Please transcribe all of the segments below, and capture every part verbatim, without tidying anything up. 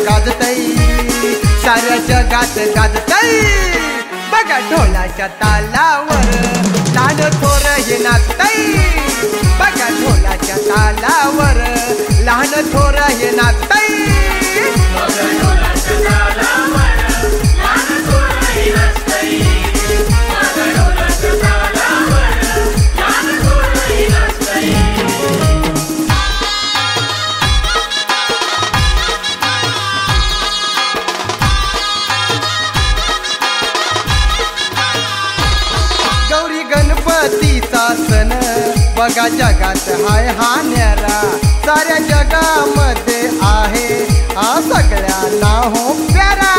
गाजतई, साऱ्या जगात गाजतई. बघा ढोलाच्या तालावर लहान थोर हे नाचतई. बघा ढोलाच्या तालावर लहान थोर हे नाचतई. गणपतीचा सण बघा जगात हाय हा न्यारा, साऱ्या जगामध्ये आहे हा सगळ्यांना हो प्यारा.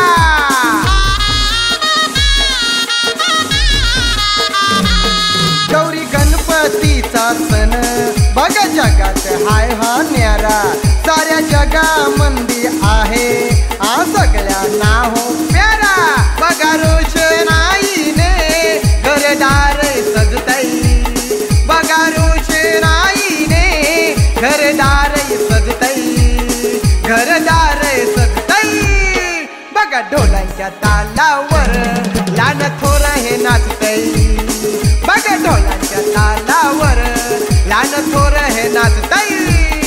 गौरी गणपतीचा सण बघा जगात हाय हा न्यारा, साऱ्या जगामध्ये आहे हा सगळ्यांना हो प्यारा. बघा रोषणाईने घरदार सजतई, बघा रोषणाईने घरदार सजतई, घरदार सजतई. बघा ढोलांच्या तालावर लहान थोर हे नाचतई. बघा ढोलांच्या तालावर लहान थोर हे नाचतई.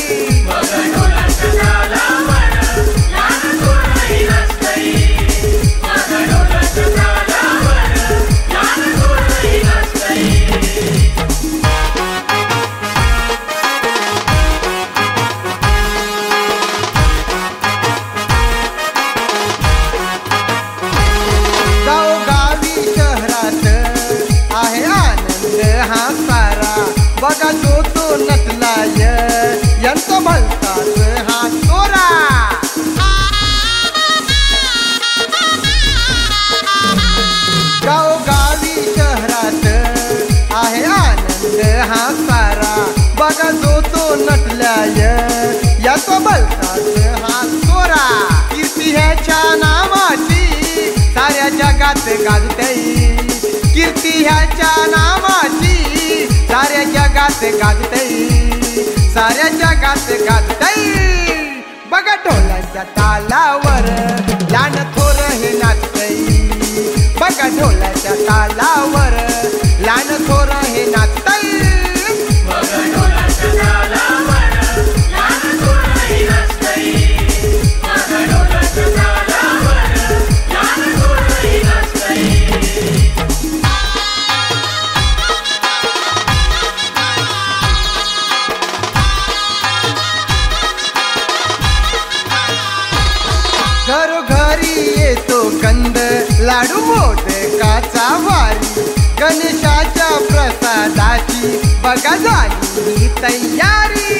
बघा जो तो नटलाय यांचा भलताच हा तोरा. गावगावी शहरात आहे आनंद हा सारा. बघा जो तो नटलाय याचा भलताच हा तोरा. कीर्ती ह्याच्या नावाची साऱ्या जगात गाजतई, कीर्ती ह्याच्या नावाची साऱ्या जगात गाजतई, साऱ्या जगात गाजतई. बघा ढोलांच्या तालावर लहान थोर हे नाचतई. बघा ढोलाच्या तालावर लहान थोर हे नाचतई. घरोघरी येतो कंद लाडू मोदकाचा वारी, गणेशाच्या प्रसादाची बघा झाली तयारी.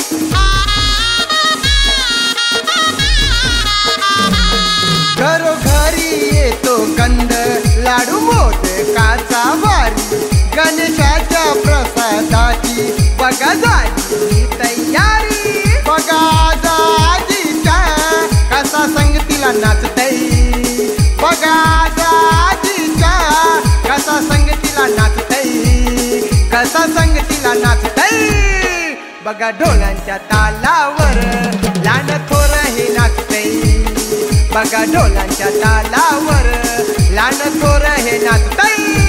घरोघरी येतो कंद लाडू मोदकाचा वारी, गणेशाच्या प्रसादाची बघा झाली तयारी. बघा आजीच्या कसा संगतीला नाचतई, बघा आजीच्या कसा संगतीला नाचतई, कसा संगतीला नाचतई. बघा ढोलांच्या तालावर लहान थोर हे नाचतई. बघा ढोलांच्या तालावर लहान थोर हे नाचतई.